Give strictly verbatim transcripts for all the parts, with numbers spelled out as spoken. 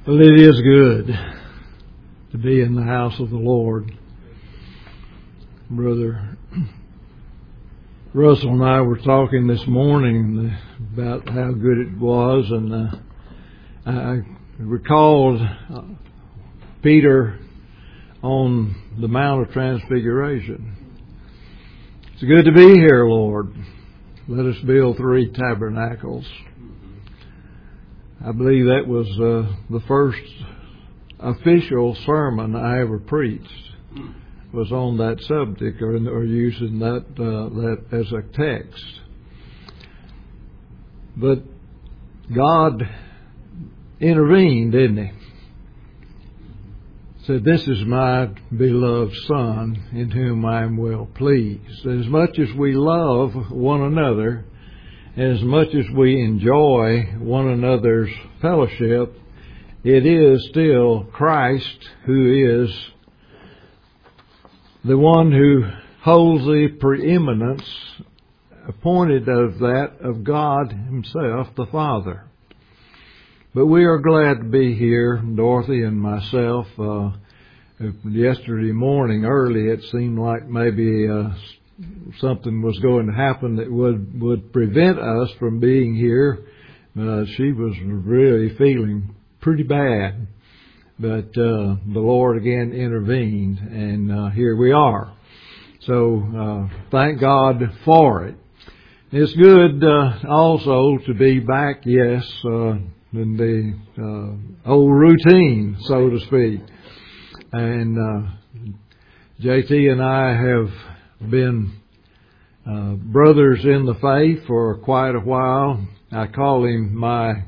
Well, it is good to be in the house of the Lord. Brother Russell and I were talking this morning about how good it was, and uh, I recalled uh, Peter on the Mount of Transfiguration. It's good to be here, Lord. Let us build three tabernacles. I believe that was uh, the first official sermon I ever preached, was on that subject, or, or using that uh, that as a text. But God intervened, didn't He? Said, "This is my beloved Son, in whom I am well pleased." As much as we love one another, as much as we enjoy one another's fellowship, it is still Christ who is the one who holds the preeminence, appointed of that of God Himself, the Father. But we are glad to be here, Dorothy and myself. Uh, yesterday morning early, it seemed like maybe uh, something was going to happen that would, would prevent us from being here. Uh, she was really feeling pretty bad. But uh, the Lord again intervened, and uh, here we are. So uh, thank God for it. It's good uh, also to be back, yes, uh, in the uh, old routine, so to speak. And uh, J T and I have been uh, brothers in the faith for quite a while. I call him my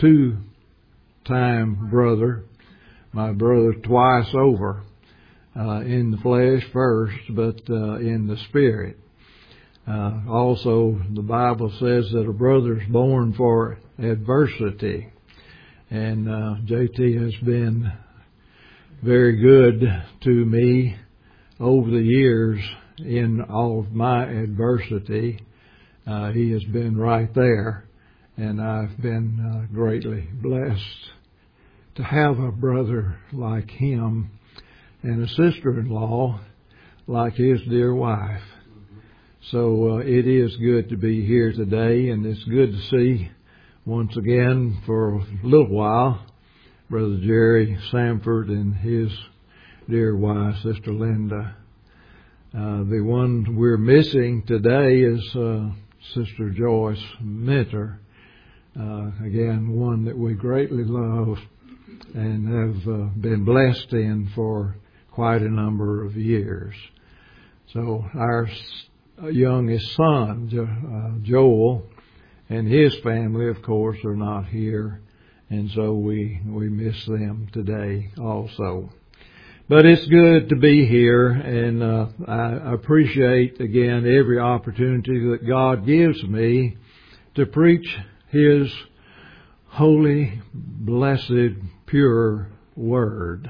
two-time brother, my brother twice over, uh, in the flesh first, but uh, in the spirit. Uh, also, the Bible says that a brother is born for adversity. And uh, J T has been very good to me over the years in all of my adversity. Uh, he has been right there, and I've been uh, greatly blessed to have a brother like him and a sister-in-law like his dear wife. So uh, it is good to be here today, and it's good to see once again for a little while Brother Jerry Samford and his dear wife, Sister Linda. Uh, the one we're missing today is uh, Sister Joyce Minter. Uh, again, one that we greatly love and have uh, been blessed in for quite a number of years. So our youngest son, jo- uh, Joel, and his family, of course, are not here, and so we we miss them today also. But it's good to be here, and uh, I appreciate, again, every opportunity that God gives me to preach His holy, blessed, pure Word.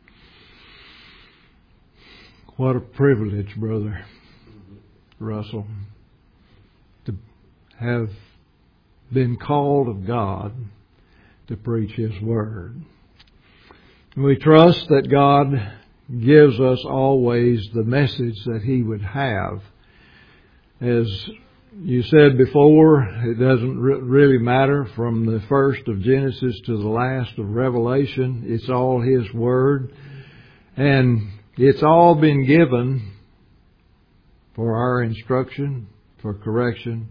What a privilege, Brother Russell, to have been called of God to preach His Word. We trust that God gives us always the message that He would have. As you said before, it doesn't re- really matter from the first of Genesis to the last of Revelation. It's all His Word. And it's all been given for our instruction, for correction,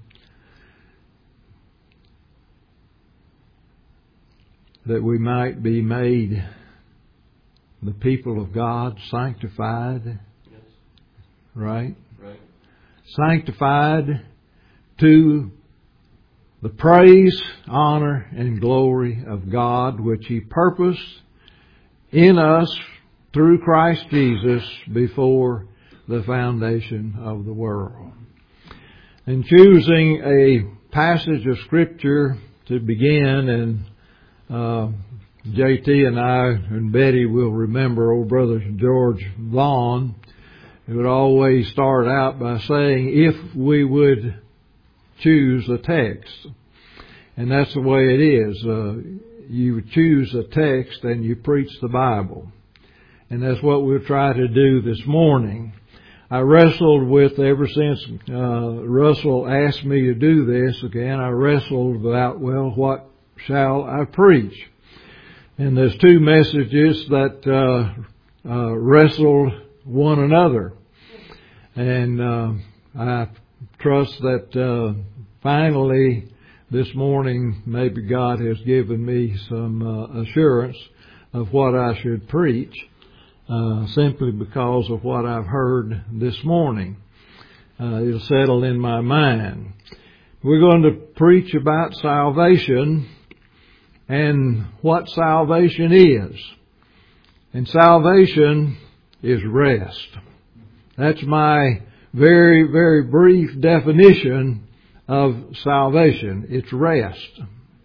that we might be made the people of God, sanctified. Yes. Right? Right. Sanctified to the praise, honor, and glory of God, which He purposed in us through Christ Jesus before the foundation of the world. In choosing a passage of Scripture to begin, and uh, J T and I and Betty will remember old Brother George Vaughn. It would always start out by saying, if we would choose a text. And that's the way it is. Uh, you choose a text and you preach the Bible. And that's what we'll try to do this morning. I wrestled with, ever since uh, Russell asked me to do this again, I wrestled about, well, what shall I preach? And there's two messages that uh, uh, wrestle one another. And uh, I trust that uh, finally this morning maybe God has given me some uh, assurance of what I should preach. Uh, simply because of what I've heard this morning. Uh, it'll settle in my mind. We're going to preach about salvation and what salvation is. And salvation is rest. That's my very, very brief definition of salvation. It's rest.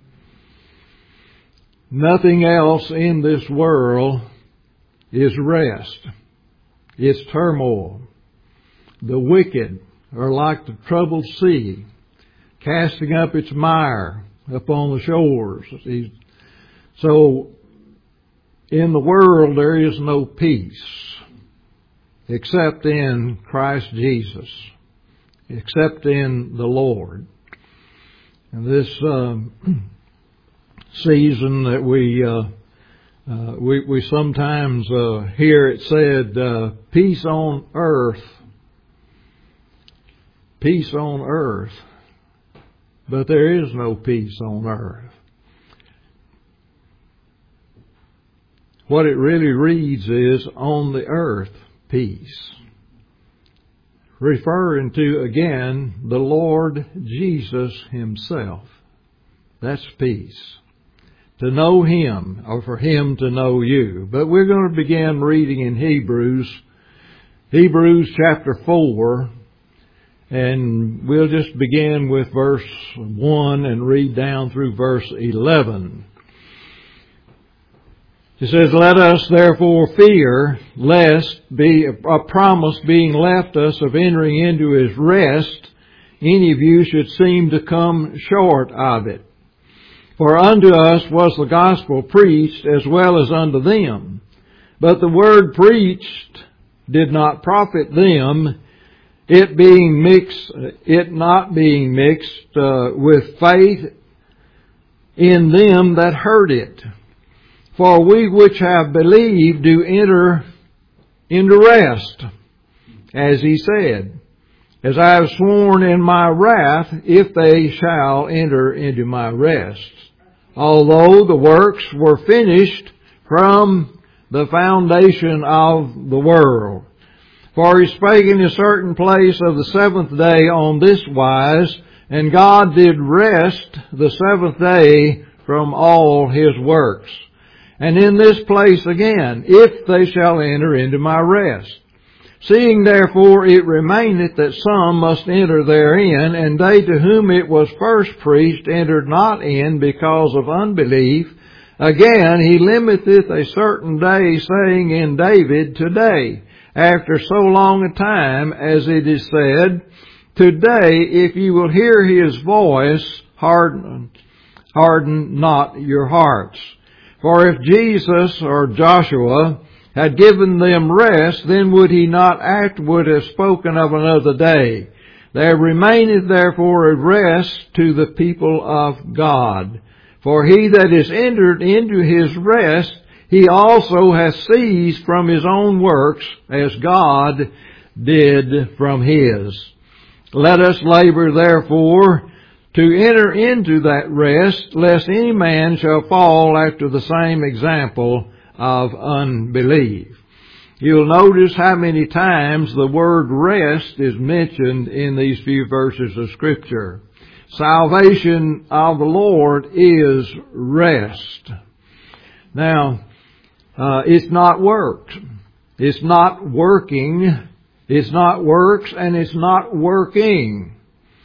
Nothing else in this world is rest. It's turmoil. The wicked are like the troubled sea, casting up its mire upon the shores. So, in the world there is no peace, except in Christ Jesus, except in the Lord. And this um, season that we uh, Uh, we, we sometimes uh, hear it said, uh, peace on earth, peace on earth, but there is no peace on earth. What it really reads is, on the earth, peace. Referring to, again, the Lord Jesus Himself. That's peace. To know Him, or for Him to know you. But we're going to begin reading in Hebrews, Hebrews chapter four, and we'll just begin with verse one and read down through verse eleven. It says, let us therefore fear, lest be a promise being left us of entering into His rest, any of you should seem to come short of it. For unto us was the gospel preached as well as unto them. But the word preached did not profit them, it being mixed, it not being mixed uh, with faith in them that heard it. For we which have believed do enter into rest, as He said, as I have sworn in my wrath, if they shall enter into my rest. Although the works were finished from the foundation of the world. For He spake in a certain place of the seventh day on this wise, and God did rest the seventh day from all His works. And in this place again, if they shall enter into my rest. Seeing therefore it remaineth that some must enter therein, and they to whom it was first preached entered not in because of unbelief. Again, He limiteth a certain day, saying in David, today, after so long a time, as it is said, today, if you will hear His voice, harden, harden not your hearts. For if Jesus or Joshua had given them rest, then would He not afterward have spoken of another day. There remaineth therefore a rest to the people of God. For he that is entered into His rest, he also hath ceased from his own works, as God did from His. Let us labor therefore to enter into that rest, lest any man shall fall after the same example of unbelief. You'll notice how many times the word rest is mentioned in these few verses of Scripture. Salvation of the Lord is rest. Now, uh, it's not works. It's not working. It's not works, and it's not working.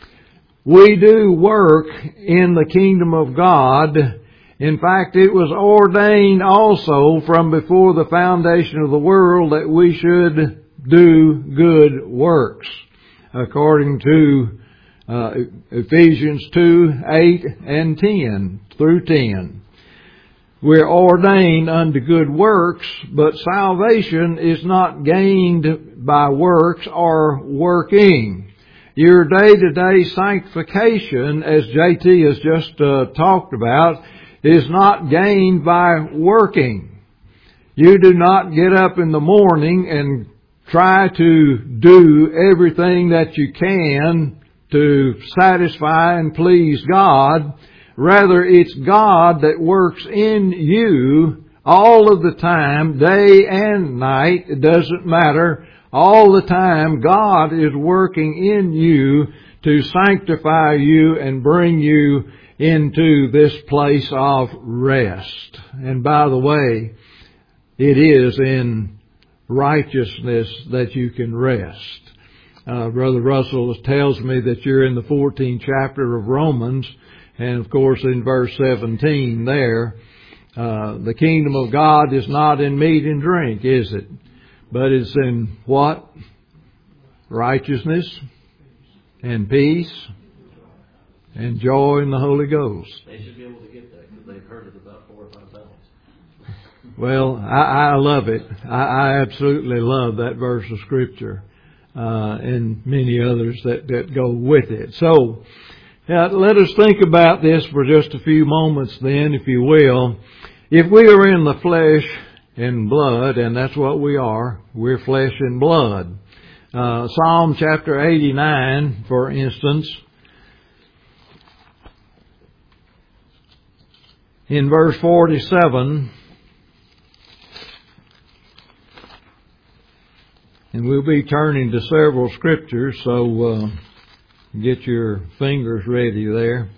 We do work in the kingdom of God. In fact, it was ordained also from before the foundation of the world that we should do good works, according to uh, Ephesians two, eight and ten through ten. We're ordained unto good works, but salvation is not gained by works or working. Your day-to-day sanctification, as J T has just uh, talked about, is not gained by working. You do not get up in the morning and try to do everything that you can to satisfy and please God. Rather, it's God that works in you all of the time, day and night. It doesn't matter. All the time, God is working in you to sanctify you and bring you into this place of rest. And by the way, it is in righteousness that you can rest. Uh, Brother Russell tells me that you're in the fourteenth chapter of Romans. And of course in verse seventeen there, uh, the kingdom of God is not in meat and drink, is it? But it's in what? Righteousness and peace and joy in the Holy Ghost. They should be able to get that because they've heard it about four or five times. Well, I, I love it. I, I absolutely love that verse of Scripture, uh, and many others that, that go with it. So, Now, let us think about this for just a few moments then, if you will. If we are in the flesh and blood, and that's what we are, we're flesh and blood. Uh, Psalm chapter eighty-nine, for instance, in verse forty-seven, and we'll be turning to several scriptures, so uh, get your fingers ready there.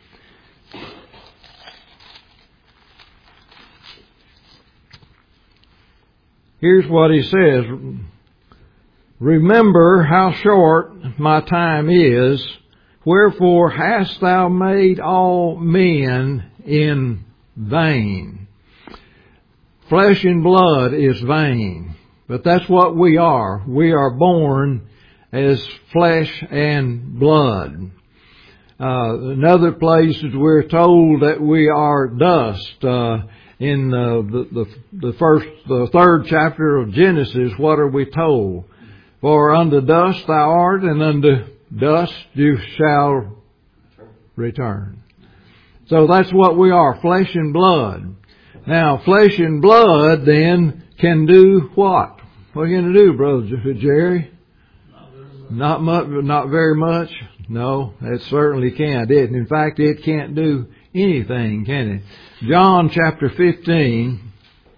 Here's what he says. Remember how short my time is, wherefore hast thou made all men in vain. Flesh and blood is vain, but that's what we are. We are born as flesh and blood. Uh, in other places we're told that we are dust. Uh, in uh, the, the, the first, the third chapter of Genesis, what are we told? For unto dust thou art, and unto dust you shall return. So that's what we are, flesh and blood. Now, flesh and blood then can do what? What are you going to do, Brother Jerry? Not much, not very much. No, it certainly can't. It, in fact, it can't do anything, can it? John chapter fifteen.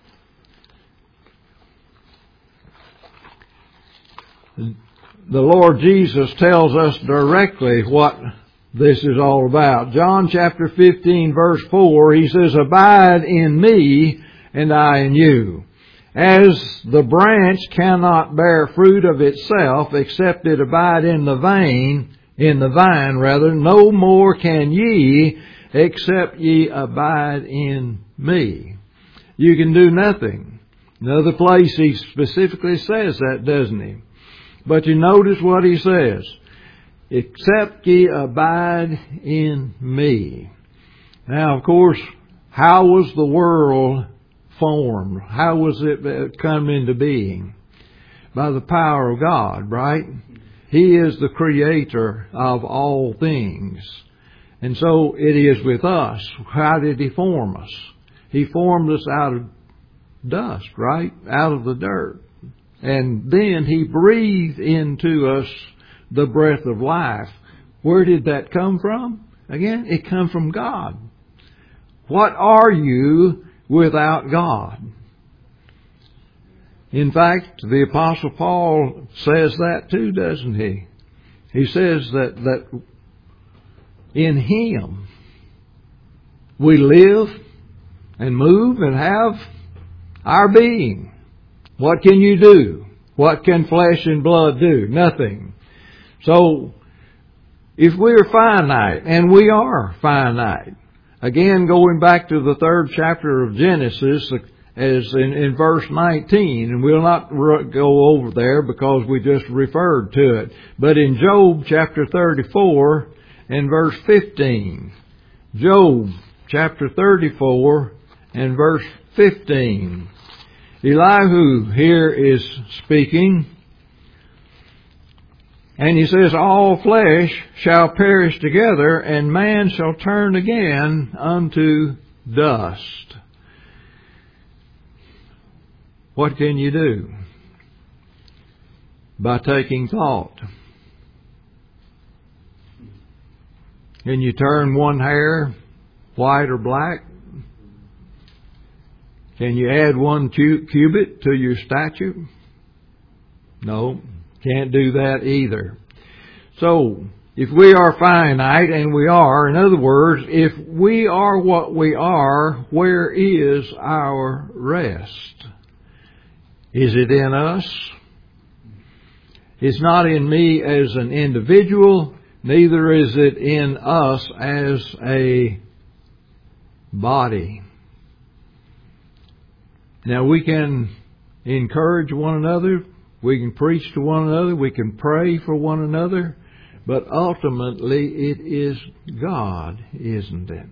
The Lord Jesus tells us directly what this is all about. John chapter fifteen, verse four, He says, Abide in me, and I in you. As the branch cannot bear fruit of itself, except it abide in the vine, in the vine rather, no more can ye, except ye abide in me. You can do nothing. Another place He specifically says that, doesn't He? But you notice what He says. Except ye abide in me. Now, of course, how was the world formed? How was it come into being? By the power of God, right? He is the creator of all things. And so it is with us. How did He form us? He formed us out of dust, right? Out of the dirt. And then He breathed into us the breath of life. Where did that come from? Again, it come from God. What are you without God? In fact, the Apostle Paul says that too, doesn't he? He says that, that in Him we live and move and have our being. What can you do? What can flesh and blood do? Nothing. So, if we're finite, and we are finite, again, going back to the third chapter of Genesis, as in, in verse nineteen, and we'll not go over there because we just referred to it, but in Job chapter thirty-four and verse fifteen, Job chapter thirty-four and verse fifteen. Elihu here is speaking, and he says, all flesh shall perish together, and man shall turn again unto dust. What can you do? By taking thought. Can you turn one hair white or black? Can you add one cubit to your statue? No, can't do that either. So, if we are finite, and we are, in other words, if we are what we are, where is our rest? Is it in us? It's not in me as an individual, neither is it in us as a body. Now we can encourage one another, we can preach to one another, we can pray for one another, but ultimately it is God, isn't it?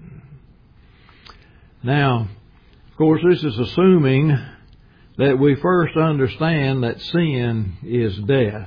Now, of course, this is assuming that we first understand that sin is death.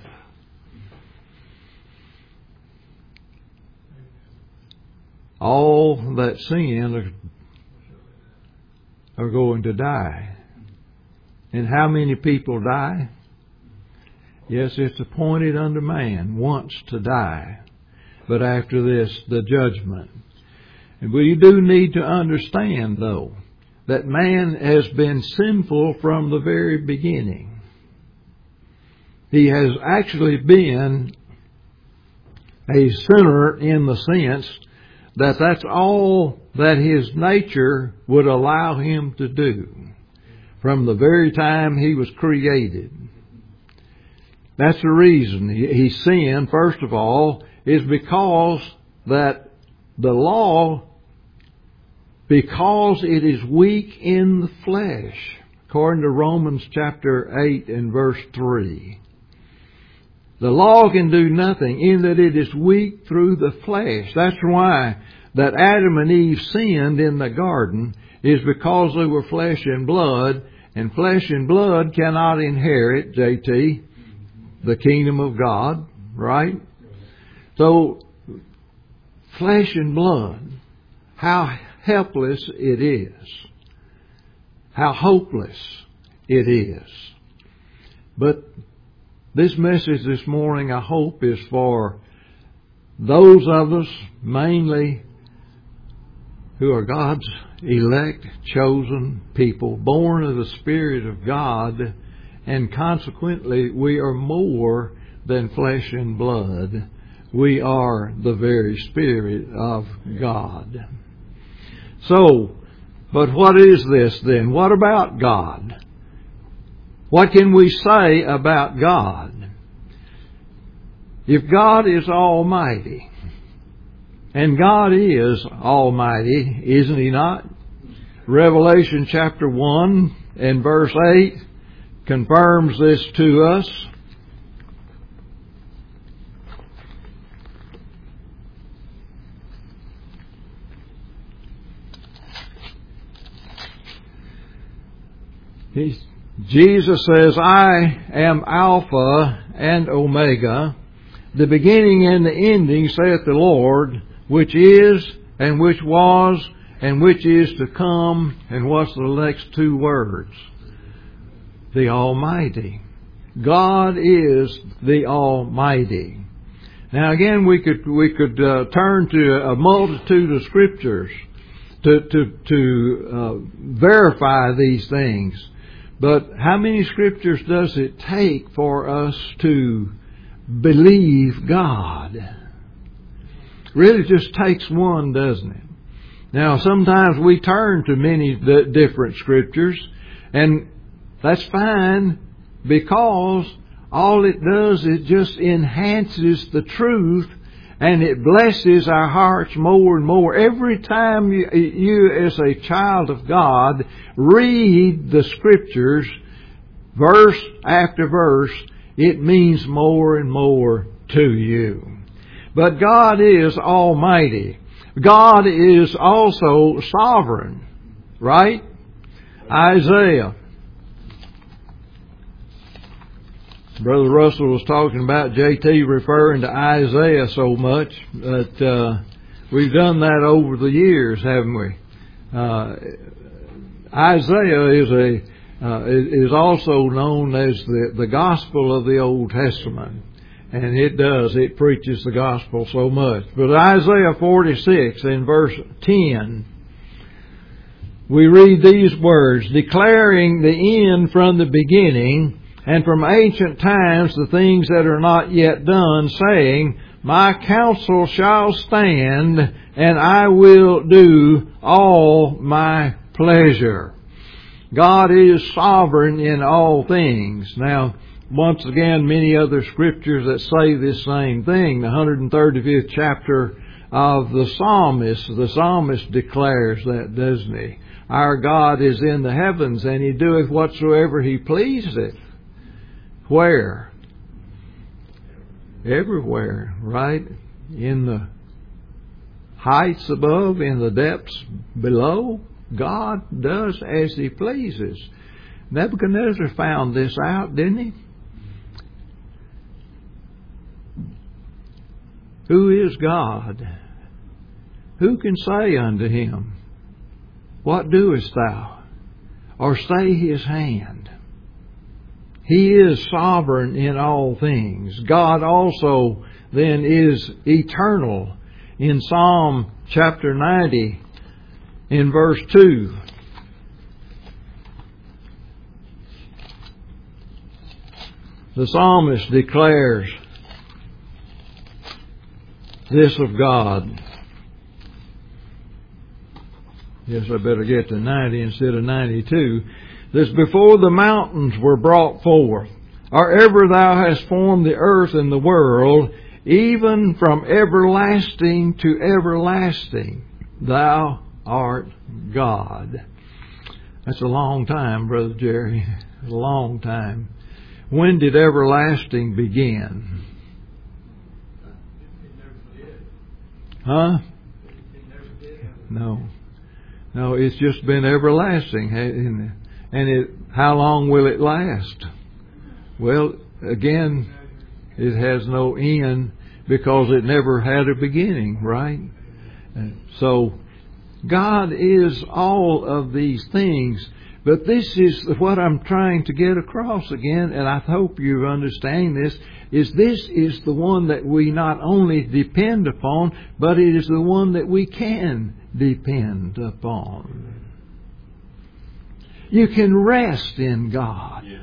All that sin are, are going to die. And how many people die? Yes, it's appointed unto man once to die. But after this, the judgment. And we do need to understand, though, that man has been sinful from the very beginning. He has actually been a sinner in the sense that that's all that his nature would allow him to do from the very time he was created. That's the reason he sinned, first of all, is because that the law, because it is weak in the flesh, according to Romans chapter eight and verse three. The law can do nothing in that it is weak through the flesh. That's why that Adam and Eve sinned in the garden, is because they were flesh and blood, and flesh and blood cannot inherit, J T, the kingdom of God, right? So, flesh and blood, how helpless it is. How hopeless it is. But this message this morning, I hope, is for those of us, mainly, who are God's elect, chosen people, born of the Spirit of God, and consequently, we are more than flesh and blood. We are the very Spirit of God. So, but what is this then? What about God? What can we say about God? If God is almighty, and God is almighty, isn't He not? Revelation chapter one and verse eight confirms this to us. He, Jesus says, I am Alpha and Omega, the beginning and the ending, saith the Lord, which is, and which was, and which is to come. And what's the next two words? The Almighty. God is the Almighty. Now again, we could we could uh, turn to a multitude of scriptures to to to uh, verify these things. But how many scriptures does it take for us to believe God? Really just takes one, doesn't it? Now, sometimes we turn to many d- different scriptures, and that's fine, because all it does is just enhances the truth, and it blesses our hearts more and more. Every time you, you as a child of God, read the scriptures, verse after verse, it means more and more to you. But God is almighty. God is also sovereign, right? Isaiah. Brother Russell was talking about J T referring to Isaiah so much that uh, we've done that over the years, haven't we? Uh, Isaiah is a uh, is also known as the, the gospel of the Old Testament. And it does. It preaches the gospel so much. But Isaiah forty-six in verse ten, we read these words, declaring the end from the beginning, and from ancient times the things that are not yet done, saying, my counsel shall stand, and I will do all my pleasure. God is sovereign in all things. Now, once again, many other scriptures that say this same thing. The one hundred thirty-fifth chapter of the Psalmist, the Psalmist declares that, doesn't he? Our God is in the heavens, and He doeth whatsoever He pleaseth. Where? Everywhere, right? In the heights above, in the depths below. God does as He pleases. Nebuchadnezzar found this out, didn't he? Who is God? Who can say unto Him, what doest thou? Or stay His hand? He is sovereign in all things. God also then is eternal. In Psalm chapter ninety, in verse two, the psalmist declares this of God. Yes, I better get to ninety instead of ninety-two. This, before the mountains were brought forth, or ever thou hast formed the earth and the world, even from everlasting to everlasting, thou art God. That's a long time, Brother Jerry. A long time. When did everlasting begin? Huh? No. No, it's just been everlasting, hasn't it? And it, how long will it last? Well, again, it has no end because it never had a beginning, right? So, God is all of these things. But this is what I'm trying to get across again, and I hope you understand this, is this is the one that we not only depend upon, but it is the one that we can depend upon. You can rest in God. Yeah.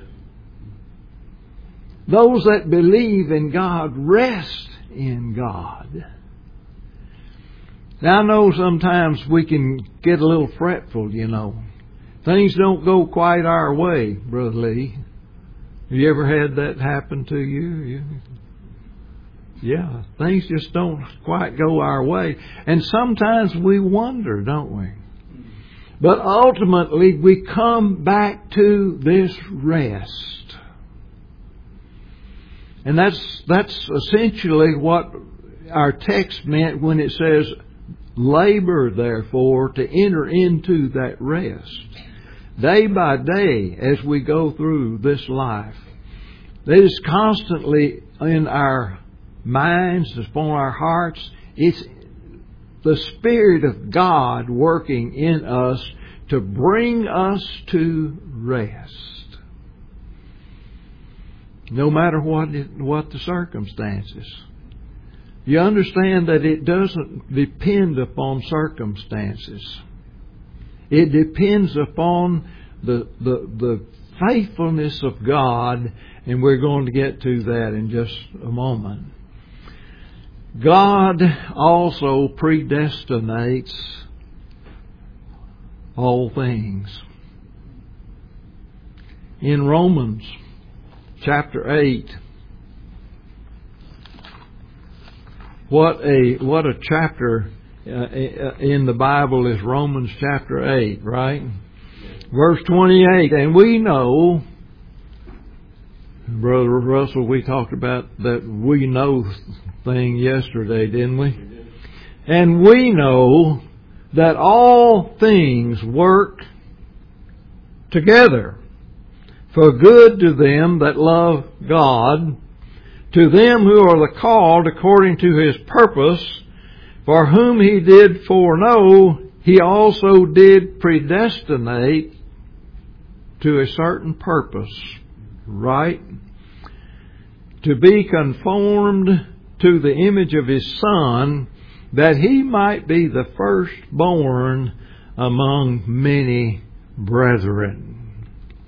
Those that believe in God rest in God. Now I know sometimes we can get a little fretful, you know. Things don't go quite our way, Brother Lee. Have you ever had that happen to you? you? Yeah, things just don't quite go our way. And sometimes we wonder, don't we? But ultimately we come back to this rest. And that's that's essentially what our text meant when it says, labor therefore to enter into that rest. Day by day as we go through this life. It is constantly in our minds, upon our hearts. It's the Spirit of God working in us to bring us to rest. No matter what it, what the circumstances. You understand that it doesn't depend upon circumstances. It depends upon the, the, the faithfulness of God, and we're going to get to that in just a moment. God also predestinates all things. In Romans chapter eight, what a what a chapter uh, in the Bible is Romans chapter eight, right? Verse twenty-eight, and we know, Brother Russell, we talked about that we know thing yesterday, didn't we? And we know that all things work together for good to them that love God, to them who are the called according to His purpose, for whom He did foreknow, He also did predestinate to a certain purpose, right? To be conformed to the image of His Son, that He might be the firstborn among many brethren.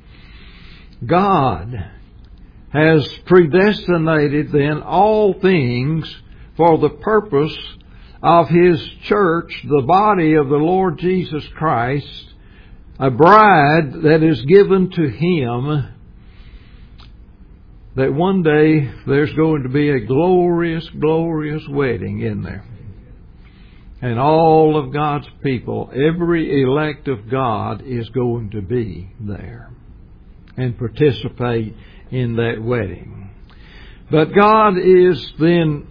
God has predestinated then all things for the purpose of His church, the body of the Lord Jesus Christ, a bride that is given to Him, that one day there's going to be a glorious, glorious wedding in there. And all of God's people, every elect of God is going to be there and participate in that wedding. But God is then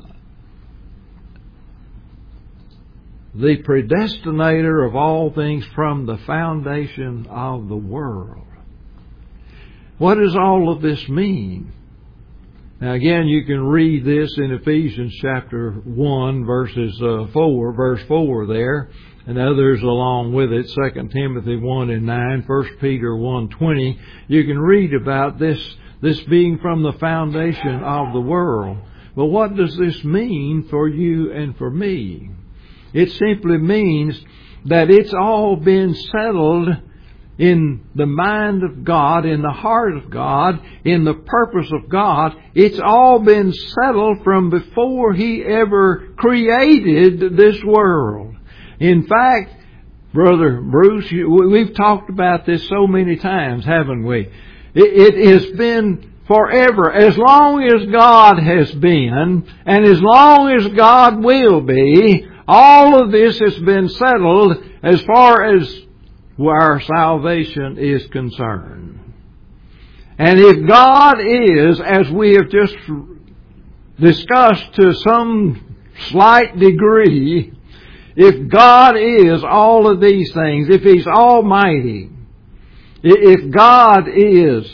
the predestinator of all things from the foundation of the world. What does all of this mean? Now again, you can read this in Ephesians chapter one, verses uh, four, verse four there, and others along with it, Second Timothy one and nine, First Peter one twenty. You can read about this, this being from the foundation of the world. But what does this mean for you and for me? It simply means that it's all been settled in the mind of God, in the heart of God, in the purpose of God. It's all been settled from before He ever created this world. In fact, Brother Bruce, we've talked about this so many times, haven't we? It has been forever. As long as God has been, and as long as God will be, all of this has been settled as far as our salvation is concerned. And if God is, as we have just discussed to some slight degree, if God is all of these things, if He's almighty, if God is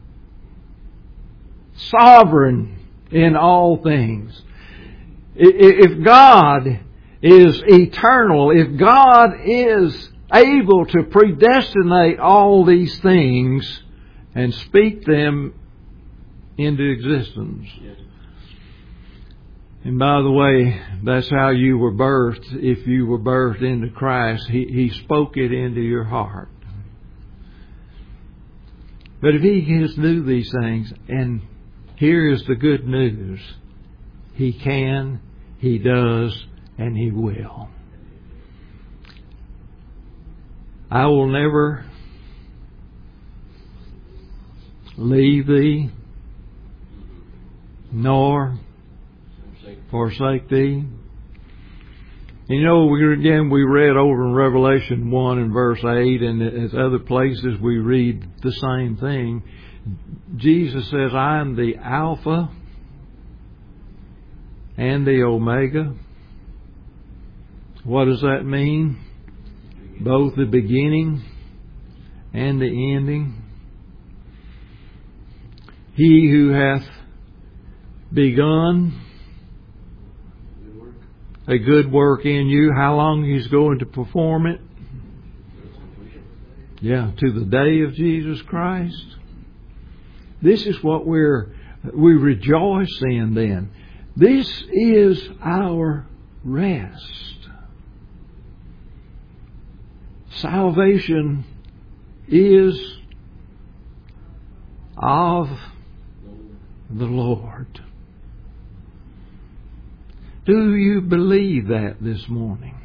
sovereign in all things, if God is eternal, if God is able to predestinate all these things and speak them into existence. Yes. And by the way, that's how you were birthed. If you were birthed into Christ, He, he spoke it into your heart. But if He has knew these things, and here is the good news, He can, He does, and He will. I will never leave thee, nor forsake thee. And you know, we, again, we read over in Revelation one and verse eight, and at other places we read the same thing. Jesus says, I am the Alpha and the Omega. What does that mean? Both the beginning and the ending. He who hath begun a good work in you, how long He's going to perform it? Yeah, to the day of Jesus Christ. This is what we're we rejoice in then. This is our rest. Salvation is of the Lord. Do you believe that this morning?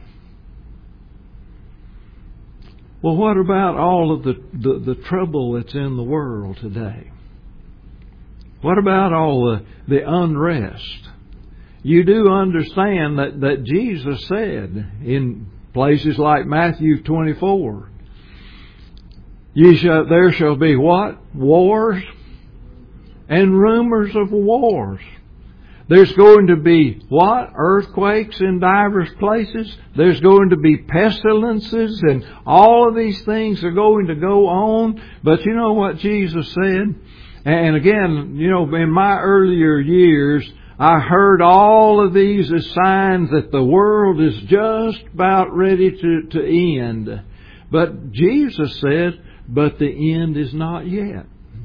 Well, what about all of the, the, the trouble that's in the world today? What about all the, the unrest? You do understand that, that Jesus said in places like Matthew twenty-four, "You shall, there shall be what? Wars and rumors of wars." There's going to be what? Earthquakes in divers places. There's going to be pestilences, and all of these things are going to go on. But you know what Jesus said? And again, you know, in my earlier years, I heard all of these as signs that the world is just about ready to, to end. But Jesus said, but the end is not yet.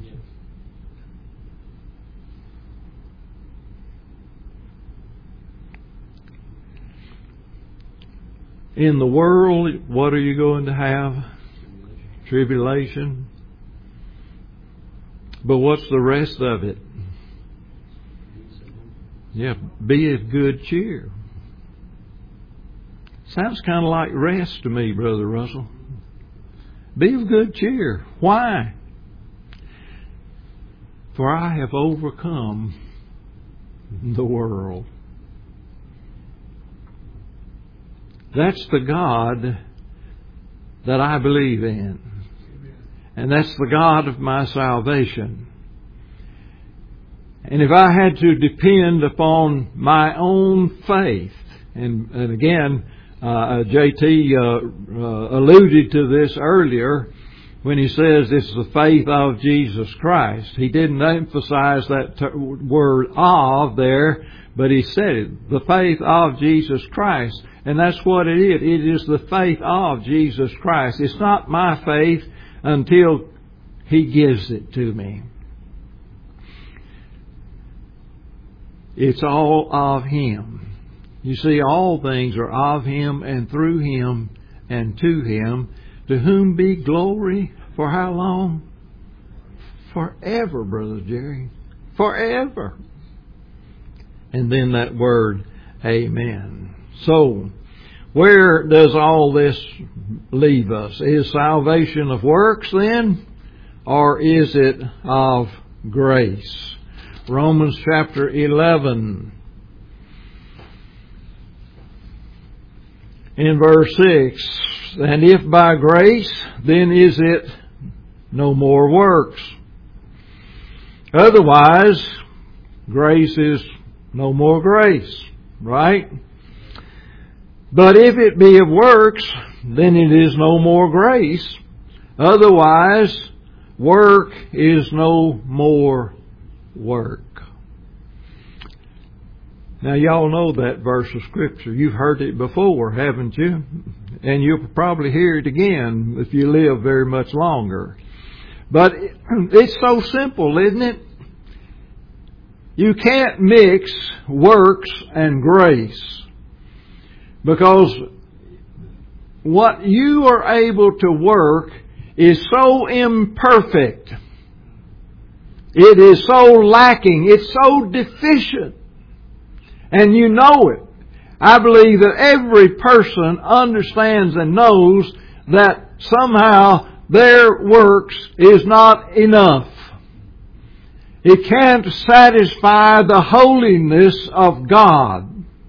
In the world, what are you going to have? Tribulation. But what's the rest of it? Yeah, be of good cheer. Sounds kind of like rest to me, Brother Russell. Be of good cheer. Why? For I have overcome the world. That's the God that I believe in. And that's the God of my salvation. And if I had to depend upon my own faith, and, and again, uh, J T uh, uh, alluded to this earlier when he says this is the faith of Jesus Christ. He didn't emphasize that t- word of there, but he said it, the faith of Jesus Christ. And that's what it is. It is the faith of Jesus Christ. It's not my faith until He gives it to me. It's all of Him. You see, all things are of Him and through Him and to Him, to whom be glory for how long? Forever, Brother Jerry. Forever. And then that word, amen. So, where does all this leave us? Is salvation of works then? Or is it of grace? Romans chapter eleven. In verse six. And if by grace, then is it no more works. Otherwise, grace is no more grace. Right? But if it be of works, then it is no more grace. Otherwise, work is no more work. Now, y'all know that verse of Scripture. You've heard it before, haven't you? And you'll probably hear it again if you live very much longer. But it's so simple, isn't it? You can't mix works and grace. Because what you are able to work is so imperfect. It is so lacking. It's so deficient. And you know it. I believe that every person understands and knows that somehow their works is not enough. It can't satisfy the holiness of God.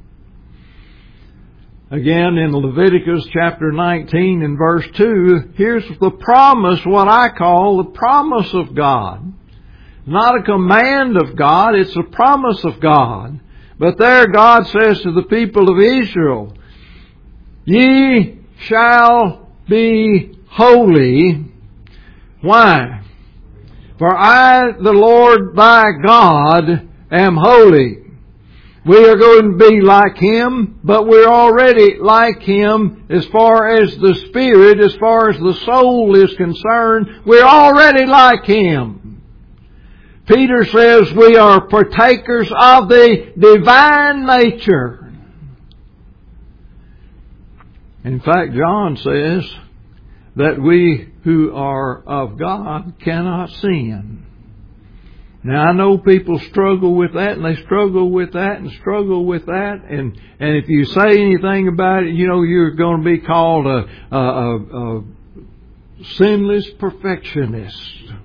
Again, in Leviticus chapter nineteen and verse two, here's the promise, what I call the promise of God. Not a command of God, it's a promise of God. But there God says to the people of Israel, ye shall be holy. Why? For I, the Lord thy God, am holy. We are going to be like Him, but we're already like Him as far as the Spirit, as far as the soul is concerned. We're already like Him. Peter says we are partakers of the divine nature. In fact, John says that we who are of God cannot sin. Now, I know people struggle with that, and they struggle with that, and struggle with that, and, and if you say anything about it, you know, you're going to be called a, a, a, a sinless perfectionist.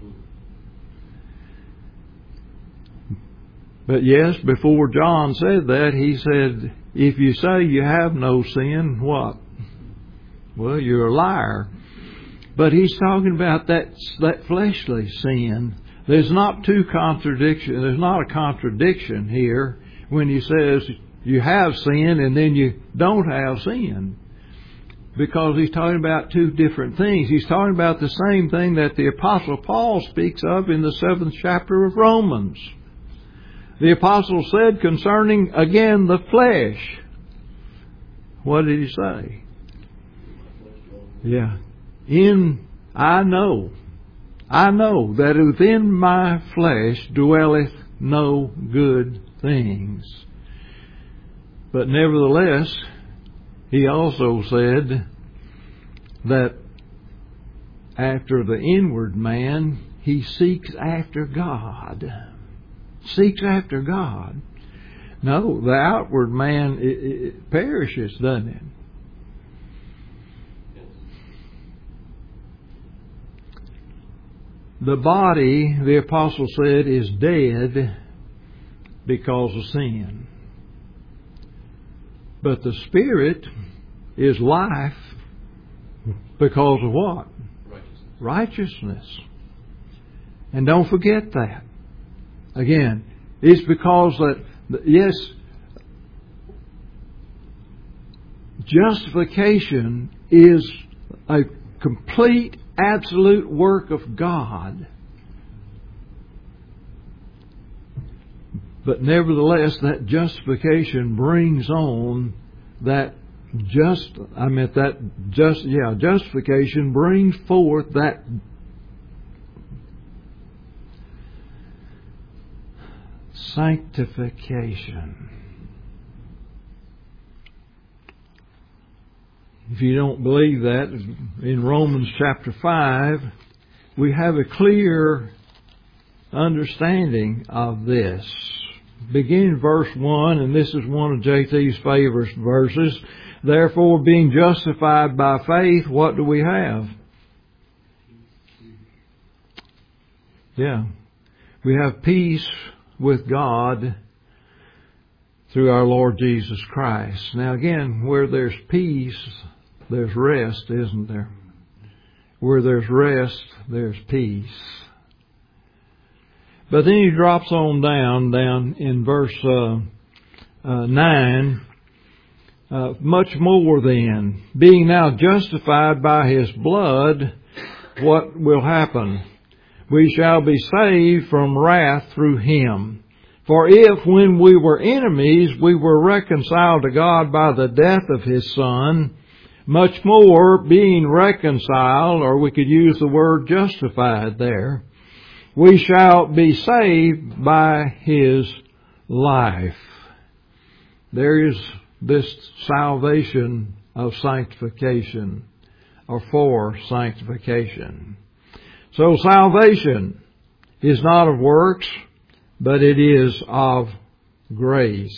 But yes, before John said that, he said, if you say you have no sin, what? Well, you're a liar. But he's talking about that, that fleshly sin. There's not two contradictions. There's not a contradiction here when he says you have sin and then you don't have sin. Because he's talking about two different things. He's talking about the same thing that the Apostle Paul speaks of in the seventh chapter of Romans. The Apostle said concerning, again, the flesh. What did he say? Yeah. In, I know, I know that within my flesh dwelleth no good things. But nevertheless, he also said that after the inward man, he seeks after God. Seeks after God. No, the outward man, it, it perishes, doesn't it? The body, the apostle said, is dead because of sin. But the spirit is life because of what? Righteousness. Righteousness. And don't forget that. Again, it's because that, yes, justification is a complete, absolute work of God. But nevertheless, that justification brings on that just, I meant that just, yeah, justification brings forth that sanctification. If you don't believe that, in Romans chapter five, we have a clear understanding of this. Begin verse one, and this is one of J T's favorite verses. Therefore, being justified by faith, what do we have? Yeah. We have peace with God through our Lord Jesus Christ. Now again, where there's peace, there's rest, isn't there? Where there's rest, there's peace. But then he drops on down, down in verse uh, uh, nine. Uh, much more then, being now justified by His blood, what will happen? We shall be saved from wrath through Him. For if when we were enemies, we were reconciled to God by the death of His Son, much more being reconciled, or we could use the word justified there, we shall be saved by His life. There is this salvation of sanctification, or for sanctification. So salvation is not of works, but it is of grace.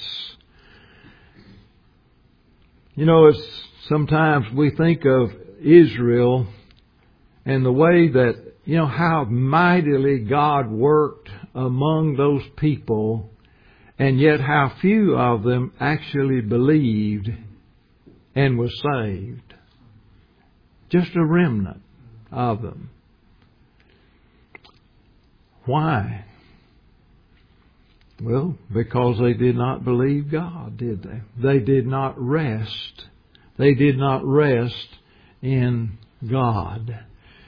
You know, it's sometimes we think of Israel and the way that, you know, how mightily God worked among those people, and yet how few of them actually believed and was saved. Just a remnant of them. Why? Well, because they did not believe God, did they? They did not rest. They did not rest in God.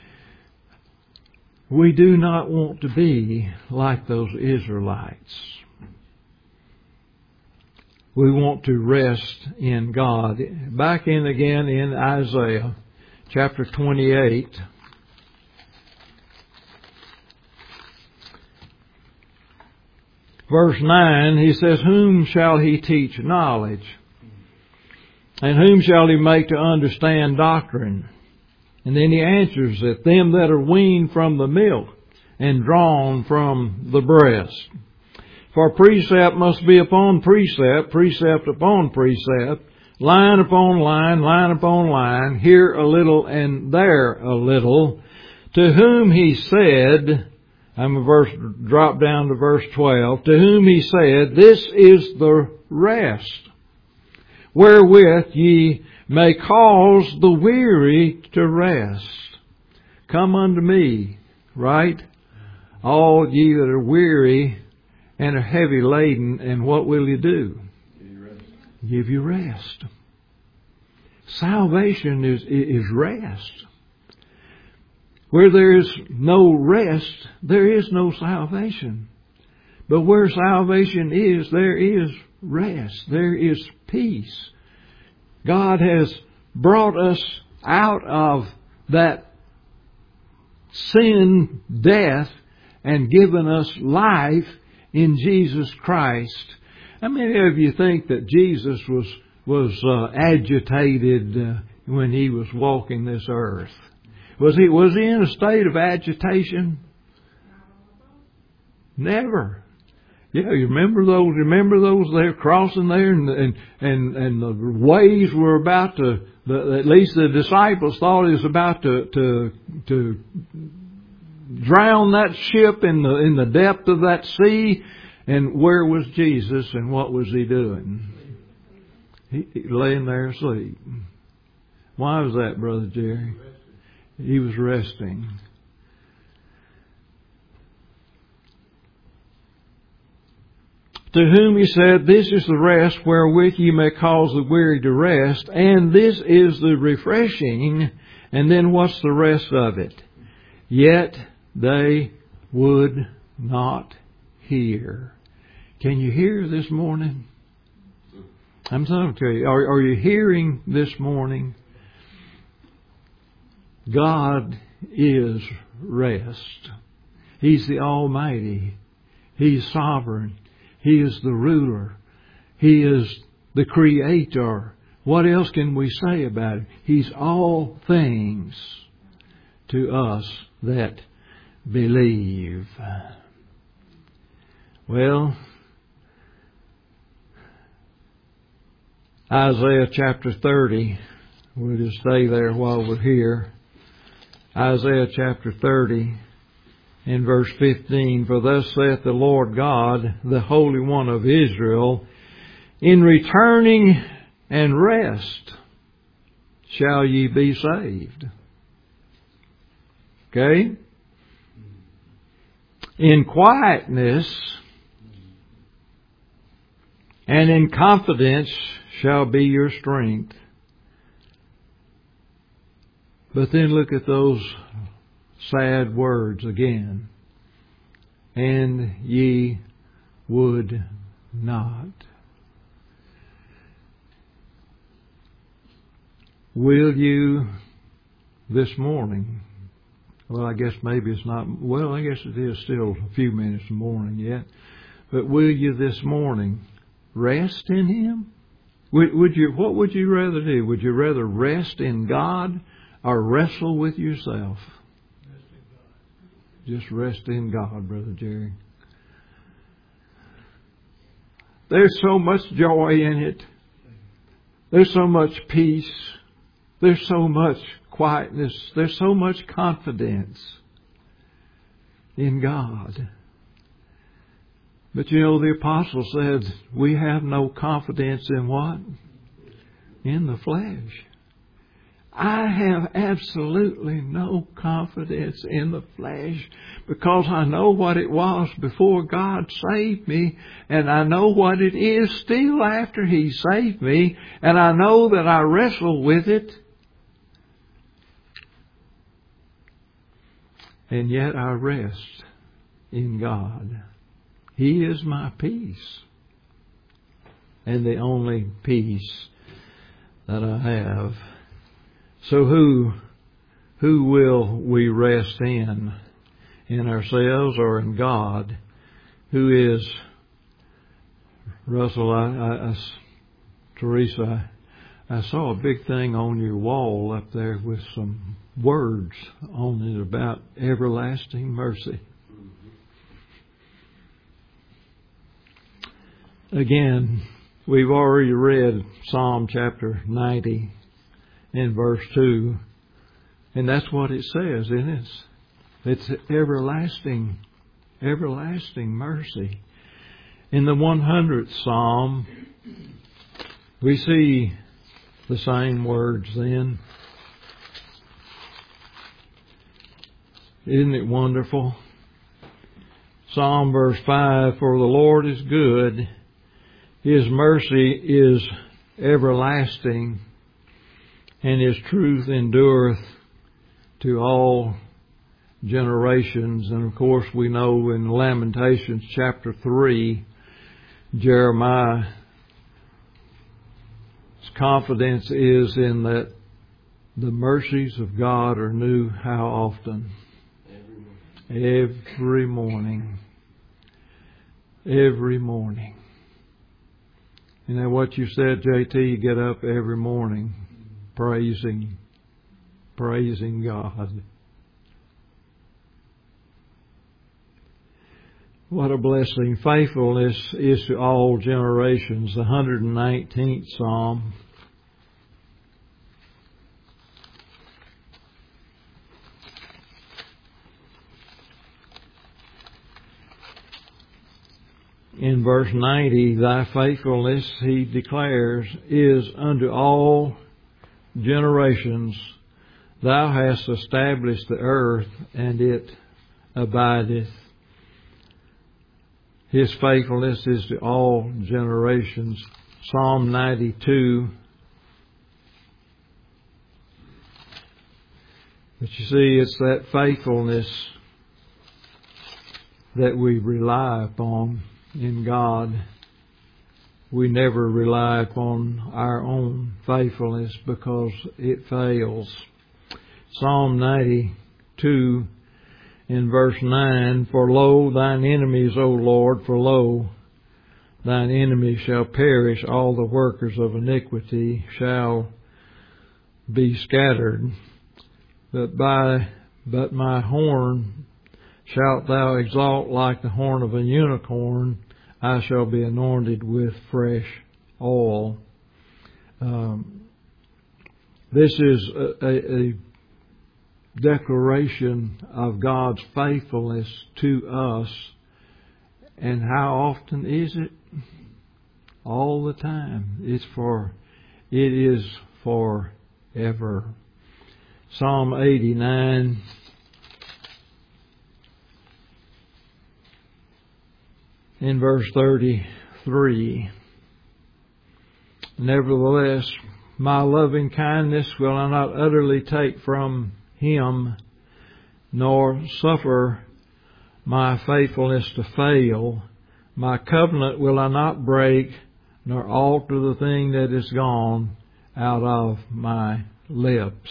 We do not want to be like those Israelites. We want to rest in God. Back in again in Isaiah chapter twenty-eight. Verse nine, he says, whom shall He teach knowledge? And whom shall He make to understand doctrine? And then He answers it, them that are weaned from the milk and drawn from the breast. For precept must be upon precept, precept upon precept, line upon line, line upon line, here a little and there a little. To whom He said, I'm a verse, drop down to verse twelve, to whom He said, this is the rest, wherewith ye may cause the weary to rest. Come unto me, right? All ye that are weary and are heavy laden, and what will He do? Give you rest. Give you rest. Salvation is, is rest. Where there is no rest, there is no salvation. But where salvation is, there is rest. There is peace. God has brought us out of that sin, death, and given us life in Jesus Christ. How many of you think that Jesus was was uh, agitated uh, when He was walking this earth? Was he was he in a state of agitation? Never. Yeah, you remember those? Remember those? They're crossing there, and and and, and the waves were about to. The, at least the disciples thought He was about to to to drown that ship in the in the depth of that sea. And where was Jesus, and what was He doing? He, he laying there asleep. Why was that, Brother Jerry? He was resting. To whom He said, "This is the rest wherewith ye may cause the weary to rest, and this is the refreshing." And then what's the rest of it? Yet they would not hear. Can you hear this morning? I'm talking to you. Are, are you hearing this morning? God is rest. He's the Almighty. He's sovereign. He is the ruler. He is the Creator. What else can we say about Him? He's all things to us that believe. Well, Isaiah chapter thirty. We'll just stay there while we're here. Isaiah chapter thirty in verse fifteen. For thus saith the Lord God, the Holy One of Israel, in returning and rest shall ye be saved. Okay? In quietness and in confidence shall be your strength. But then look at those sad words again. And ye would not. Will you this morning? Well, I guess maybe it's not. Well, I guess it is still a few minutes in the morning yet. But will you this morning rest in Him? Would, would you? What would you rather do? Would you rather rest in God or wrestle with yourself? Rest in God. Just rest in God, Brother Jerry. There's so much joy in it. There's so much peace. There's so much quietness. There's so much confidence in God. But you know, the apostle said, we have no confidence in what? In the flesh. I have absolutely no confidence in the flesh because I know what it was before God saved me, and I know what it is still after He saved me, and I know that I wrestle with it. And yet I rest in God. He is my peace. And the only peace that I have. So who who will we rest in? In ourselves or in God? Who is Russell, I, I, I, Teresa, I saw a big thing on your wall up there with some words on it about everlasting mercy. Again, we've already read Psalm chapter ninety in verse two, and that's what it says, isn't it? It's everlasting, everlasting mercy. In the one hundredth Psalm, we see the same words then. Isn't it wonderful? Psalm verse five, for the Lord is good, His mercy is everlasting, and His truth endureth to all generations. And of course we know in Lamentations chapter three, Jeremiah's confidence is in that the mercies of God are new how often? Every morning. Every morning. You know what you said, J T? You get up every morning praising, praising God. What a blessing. Faithfulness is to all generations. The one hundred nineteenth Psalm. In verse ninety, thy faithfulness, he declares, is unto all generations. Thou hast established the earth, and it abideth. His faithfulness is to all generations. Psalm ninety-two. But you see, it's that faithfulness that we rely upon in God. We never rely upon our own faithfulness because it fails. Psalm ninety-two in verse nine, for lo, thine enemies, O Lord, for lo, thine enemies shall perish, all the workers of iniquity shall be scattered. But by but my horn shalt thou exalt like the horn of a unicorn. I shall be anointed with fresh oil. Um, this is a, a, a declaration of God's faithfulness to us. And how often is it? All the time. It's for, it is forever. Psalm eighty-nine. In verse thirty-three, nevertheless, my loving kindness will I not utterly take from him, nor suffer my faithfulness to fail. My covenant will I not break, nor alter the thing that is gone out of my lips.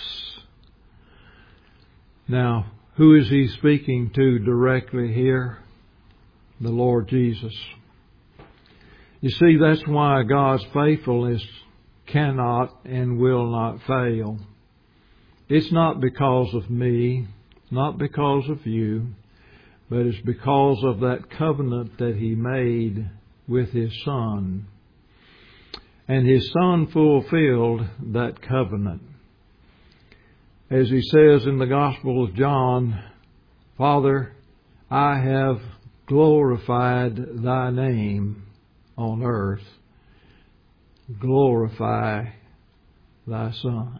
Now, who is he speaking to directly here? The Lord Jesus. You see, that's why God's faithfulness cannot and will not fail. It's not because of me, not because of you, but it's because of that covenant that He made with His Son. And His Son fulfilled that covenant. As He says in the Gospel of John, Father, I have glorified thy name on earth. Glorify thy Son.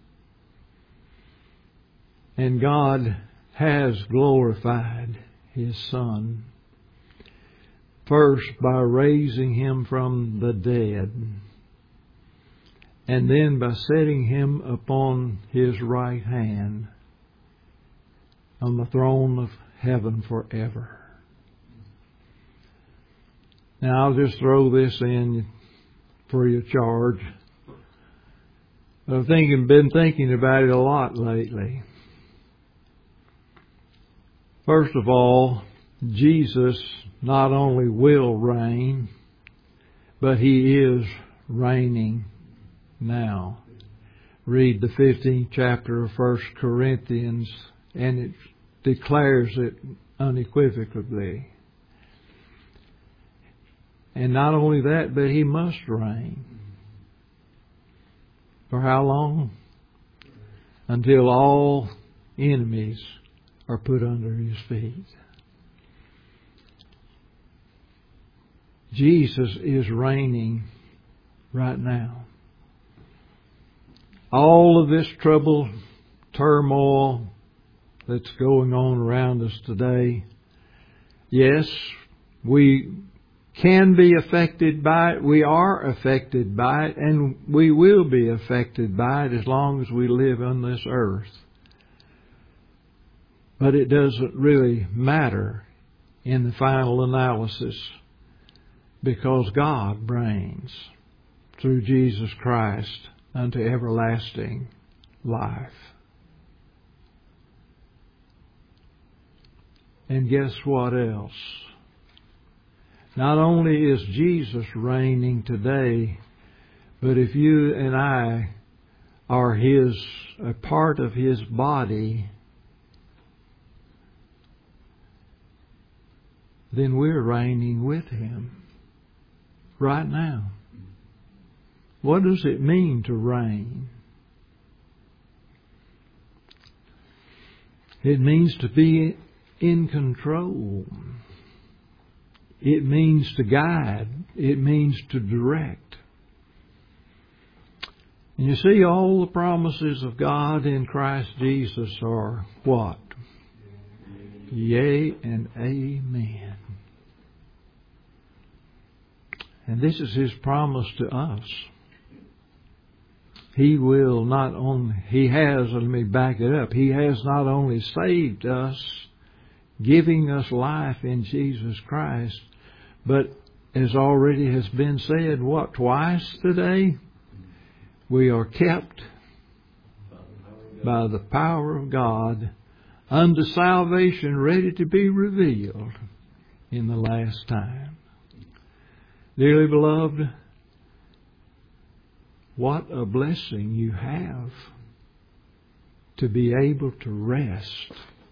And God has glorified His Son. First by raising Him from the dead. And then by setting Him upon His right hand on the throne of heaven forever. Now I'll just throw this in free of charge. I've thinking, been thinking about it a lot lately. First of all, Jesus not only will reign, but He is reigning now. Read the fifteenth chapter of First Corinthians, and it declares it unequivocally. And not only that, but He must reign. For how long? Until all enemies are put under His feet. Jesus is reigning right now. All of this trouble, turmoil that's going on around us today, Yes, we can be affected by it. We are affected by it, and we will be affected by it as long as we live on this earth. But it doesn't really matter in the final analysis, because God reigns through Jesus Christ unto everlasting life. And guess what else? Not only is Jesus reigning today, but if you and I are His, a part of His body, then we're reigning with Him right now. What does it mean to reign? It means to be in control. It means to guide. It means to direct. And you see, all the promises of God in Christ Jesus are what? Yea and amen. And this is His promise to us. He will not only, He has, let me back it up, He has not only saved us, giving us life in Jesus Christ, but as already has been said, what, twice today? We are kept by the power of God unto salvation, ready to be revealed in the last time. Dearly beloved, what a blessing you have to be able to rest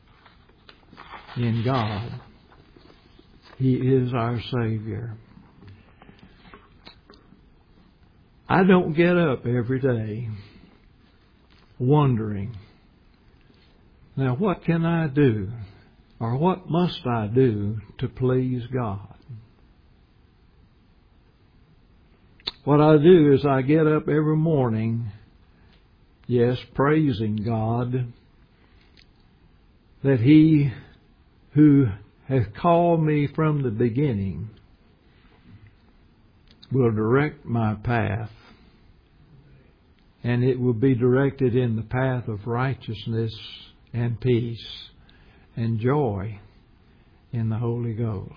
in God. He is our Savior. I don't get up every day wondering, now what can I do, or what must I do to please God? What I do is I get up every morning, yes, praising God that He who has called me from the beginning will direct my path, and it will be directed in the path of righteousness and peace and joy in the Holy Ghost.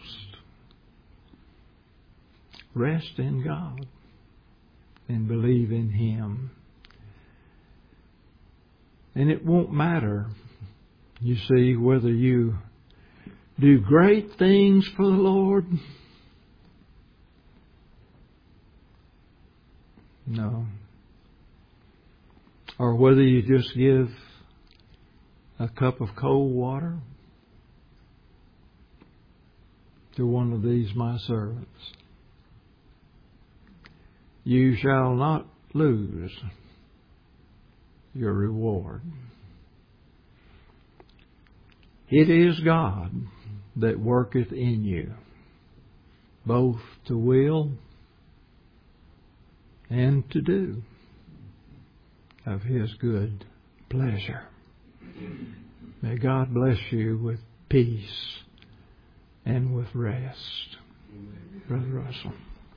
Rest in God and believe in Him. And it won't matter, you see, whether you do great things for the Lord. No. Or whether you just give a cup of cold water to one of these my servants. You shall not lose your reward. It is God that worketh in you, both to will and to do of His good pleasure. May God bless you with peace and with rest. Brother Russell.